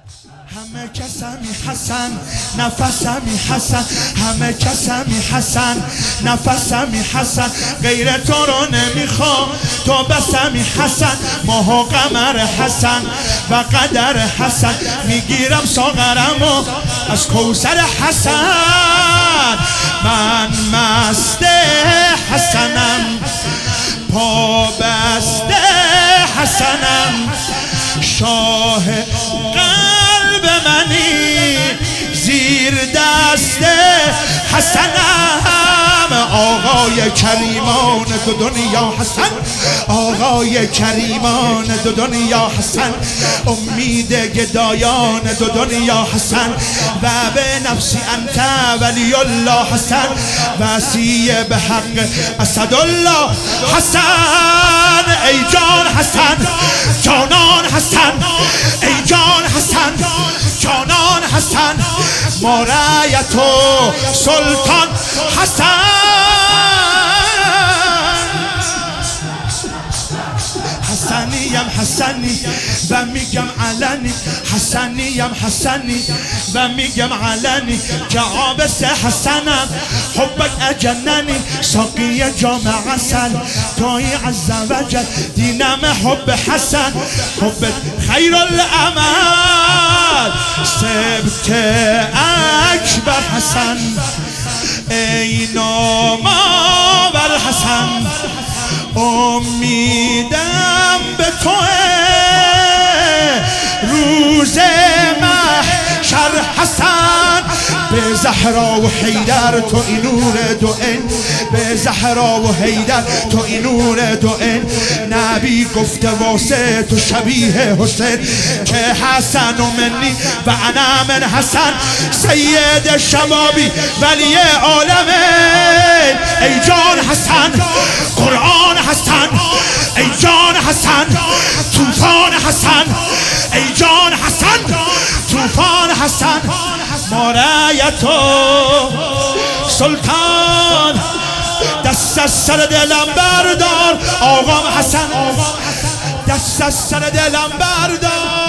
همه کسمی حسن نفسمی حسن، همه کسمی حسن نفسمی حسن، غیر تو رو نمیخوام تو بسمی حسن، ماه و قمر حسن و قدر حسن، میگیرم ساغرمو از کوثر حسن، من مست حسنم پا بسته حسنم، شاه قلب منی زیر دست حسنم، آقای کریمان دو دنیا حسن، آقای کریمان دو دنیا حسن، امید گدایان دو دنیا حسن، و به نفسی انت ولی الله حسن، وصی به حق اسدالله حسن، ای جان حسن جانان حسن، ای جان حسن جانان حسن، ما رأیت و سلطان حسن، حسنیم حسنی و میگم علنی، حسنیم حسنی و میگم علنی، که عابس حسنم حبک اجننی، ساقی جام عسل توی عز وجل، دینم حب حسن حب خیر العمل، سبت اکبر حسن ای نامآور حسن، امیدم به توه روز محشر حسن، به زهرا و حیدر تو این نور دو این، به زهرا و حیدر تو این نور دو این، نبی گفته واسه تو شبیه حسین، که حسن و منی و انا من حسن، سید شبابی ولی عالمه، ای جان حسن قرآن حسن، ای جان حسن طوفان حسن، ای جان حسن طوفان حسن، ما رأیت و سلطان، دست از سر دلم بردار آقام حسن، دست از سر دلم بردار.